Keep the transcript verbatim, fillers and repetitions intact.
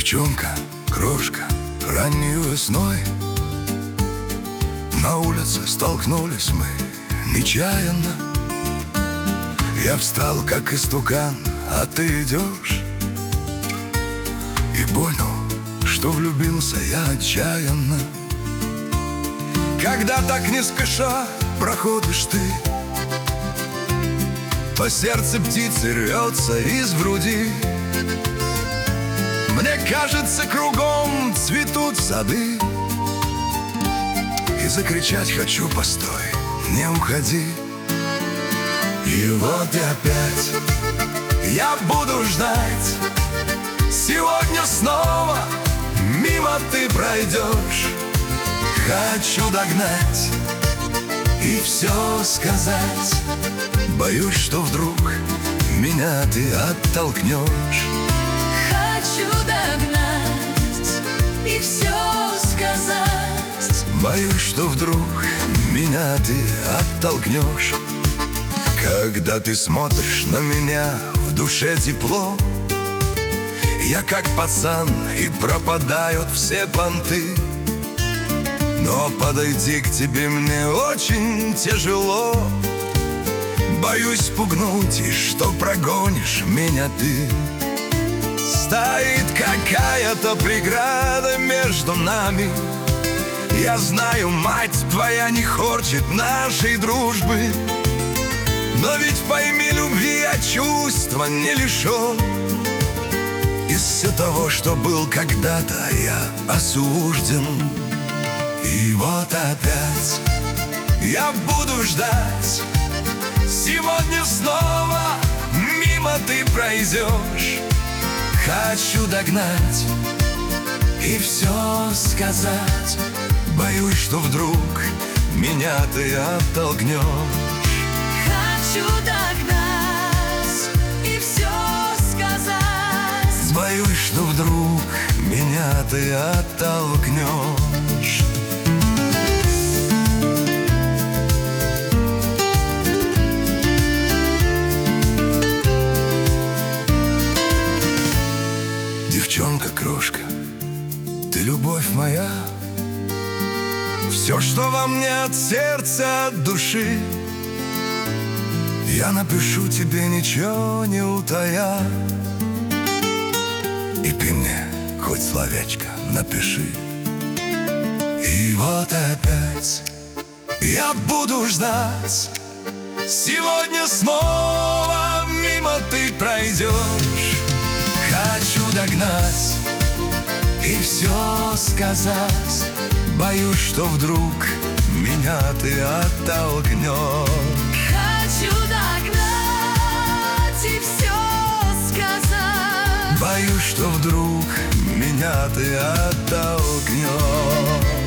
Девчонка, крошка, ранней весной на улице столкнулись мы нечаянно. Я встал, как истукан, а ты идешь, и понял, что влюбился я отчаянно. Когда так не спеша проходишь ты, по сердцу птицы рвется из груди. Мне кажется, кругом цветут сады, и закричать хочу: постой, не уходи. И вот и опять я буду ждать. Сегодня снова мимо ты пройдешь. Хочу догнать и все сказать. Боюсь, что вдруг меня ты оттолкнешь. Хочу догнать и все сказать. Боюсь, что вдруг меня ты оттолкнешь. Когда ты смотришь на меня, в душе тепло. Я как пацан, и пропадают все понты. Но подойти к тебе мне очень тяжело. Боюсь пугнуть, и что прогонишь меня ты. Стоит какая-то преграда между нами. Я знаю, мать твоя не хочет нашей дружбы. Но ведь пойми, любви я чувства не лишен. Из-за того, что был когда-то я осужден. И вот опять я буду ждать. Сегодня снова мимо ты пройдешь. Хочу догнать и все сказать. Боюсь, что вдруг меня ты оттолкнешь. Хочу догнать и все сказать. Боюсь, что вдруг меня ты оттолкнешь. Девчонка, крошка, ты любовь моя, все, что во мне от сердца, от души. Я напишу тебе, ничего не утая, и ты мне хоть словечко напиши. И вот опять я буду ждать. Сегодня снова мимо ты пройдешь. Хочу догнать и все сказать. Боюсь, что вдруг меня ты оттолкнешь. Хочу догнать и все сказать. Боюсь, что вдруг меня ты оттолкнешь.